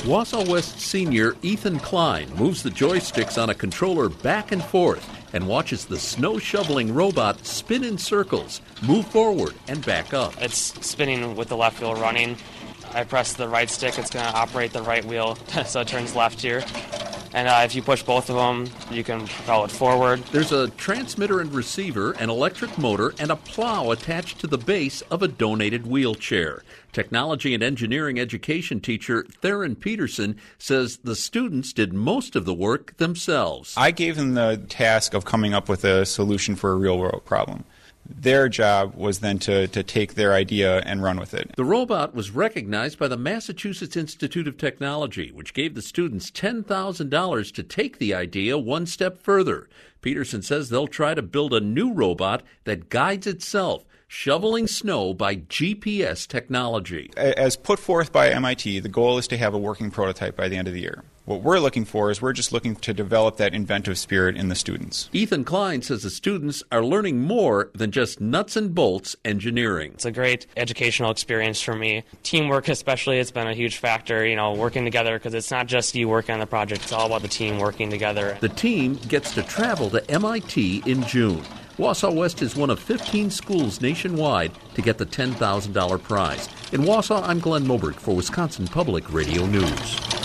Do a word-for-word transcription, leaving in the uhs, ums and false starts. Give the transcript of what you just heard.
Wausau West senior Ethan Klein moves the joysticks on a controller back and forth and watches the snow shoveling robot spin in circles, move forward and back up. It's spinning with the left wheel running. I press the right stick, it's going to operate the right wheel, so it turns left here. And uh, if you push both of them, you can propel it forward. There's a transmitter and receiver, an electric motor, and a plow attached to the base of a donated wheelchair. Technology and engineering education teacher Theron Peterson says the students did most of the work themselves. I gave them the task of coming up with a solution for a real-world problem. Their job was then to, to take their idea and run with it. The robot was recognized by the Massachusetts Institute of Technology, which gave the students ten thousand dollars to take the idea one step further. Peterson says they'll try to build a new robot that guides itself, shoveling snow by G P S technology. As put forth by M I T, the goal is to have a working prototype by the end of the year. What we're looking for is we're just looking to develop that inventive spirit in the students. Ethan Klein says the students are learning more than just nuts and bolts engineering. It's a great educational experience for me. Teamwork especially, it's been a huge factor, you know, working together, because it's not just you working on the project, it's all about the team working together. The team gets to travel to M I T in June. Wausau West is one of fifteen schools nationwide to get the ten thousand dollars prize. In Wausau, I'm Glenn Moberg for Wisconsin Public Radio News.